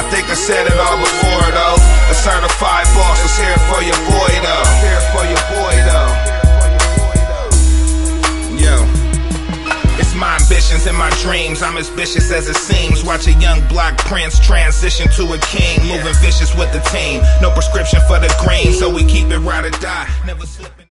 think I said it all before though. A certified boss is here for your boy though. Here for your boy though. Yo, it's my ambitions and my dreams. I'm as vicious as it seems. Watch a young black prince transition to a king. Moving vicious with the team. No prescription for the green, so we keep it ride or die. Never slipping.